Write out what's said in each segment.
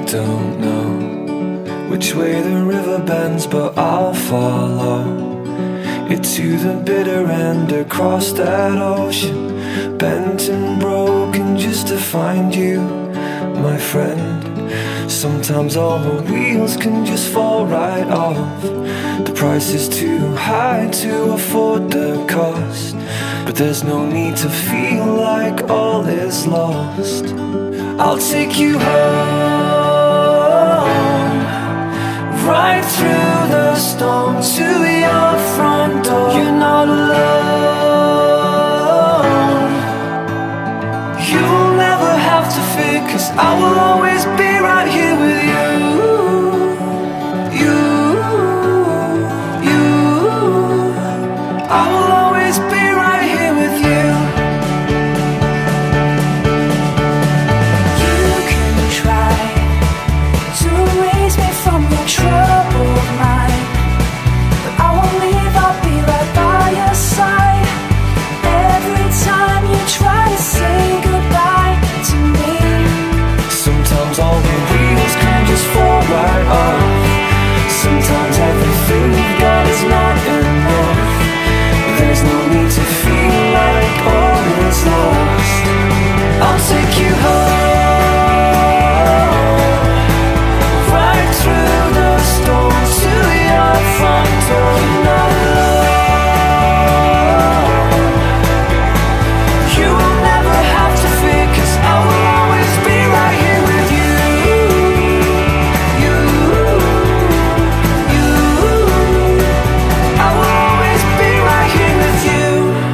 don't know which way the river bends, but I'll follow it to the bitter end, across that ocean, bent and broken just to find you, my friend. Sometimes all the wheels can just fall right off. The price is too high to afford the cost, but there's no need to feel like all is lost. I'll take you home, right through the storm to your front door. You're not alone. You'll never have to fear, 'cause I will always be right here with you. I will always be right here with you. You can try to raise me from your troubled mind, but I won't leave, I'll be right by your side. Every time you try to say goodbye to me, sometimes all the wheels can just fall right off. Sometimes everything we've got is not enough. There's no need to feel like all is lost. I'll take you home, right through the storm to your front door. You're not alone. You will never have to fear, 'cause I will always be right here with you. I will always be right here with you.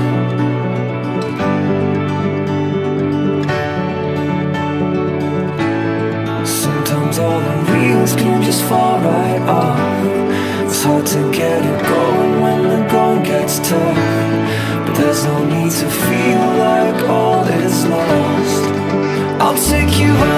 Sometimes all the wheels can just fall right off. It's hard to get it going when the going gets tough, but there's no need to feel like all is lost. I'll take you home.